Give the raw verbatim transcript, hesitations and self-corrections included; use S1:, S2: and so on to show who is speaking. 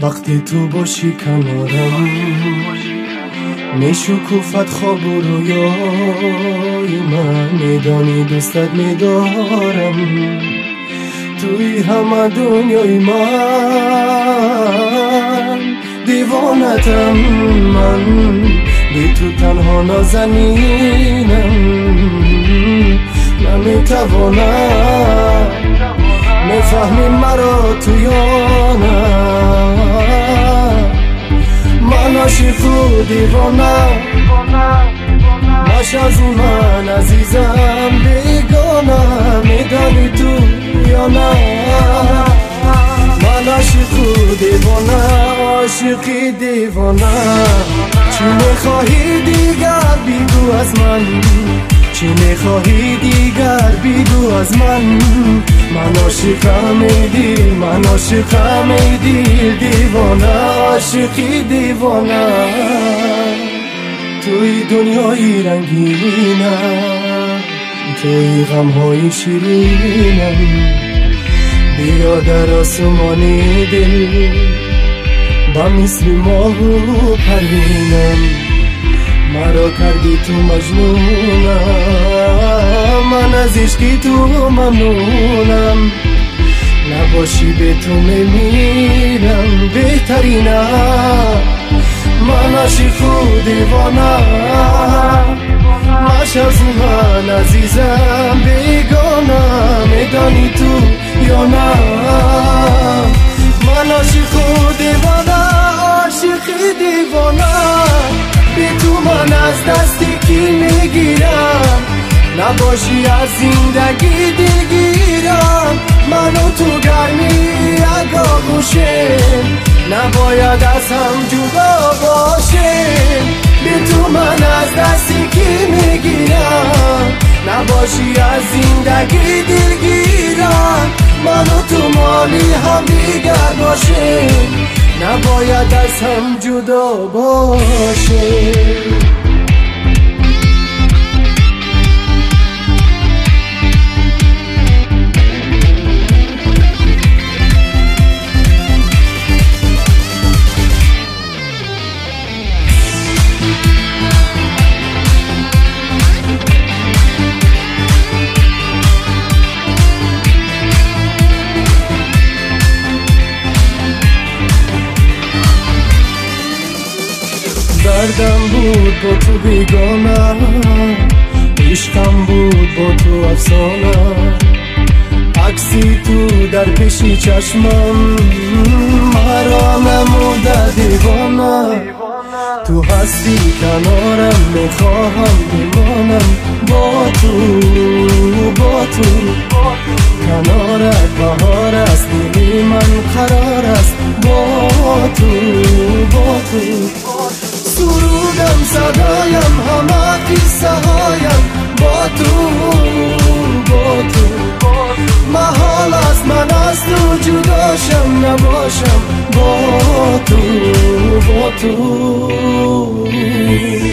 S1: وقتی تو باشی کنارم میشکوفت خواب و رویای من، میدانی دوستت میدارم، توی همه دنیای من دیوانتم، من بی تو تنها نازنینم، نمیتوانم میفهمی مرا تو یا نه، من عاشق و دیوانه باش از من عزیزم بیگانه، میدانی تو یا نه، من عاشق و دیوانه عاشقی دیوانه، چی میخواهی دیگر بگو از من، چی میخواهی دیگر بگو از من، من عاشقم ای دل، من عاشقم ای دل دیوانه، عاشقی دیوانه، توی دنیای رنگینم، توی غمهای شیرینم، بیا در آسمانی دل با مثل ماه و پروینم، مرا کردی تو مجنونم، من از عشقی تو ممنونم، نباشی به تو میمیرم بهترینم، من عاشق و دیوانه باش از من عزیزم بیگانه، میدانی تو یا نه، من عاشق و دیوانه عاشقی دیوانه، بی تو من از دستی کی میگیرم، نباشی از زندگی دلگیرم، من و تو گرمی اگاهوشیم، نباید از هم جدا باشیم، بی تو من از دستی کی میگیرم، نباشی از زندگی دلگیرم، من و تو مالی هم دیگر باشیم، نباید از هم جدا باشیم. دردم بود با تو بیگانه، عشقم بود با تو افسانه، عکسی تو در پیشی چشمم مرا نموده دیوانه، تو هستی کنارم میخواهم بمانم با تو، با تو کنارت بهار است، دلی من قرار است با تو، با تو سرودم صدایم همه قصه هایم با تو، با تو محال است من از تو جداشم نباشم با تو، با تو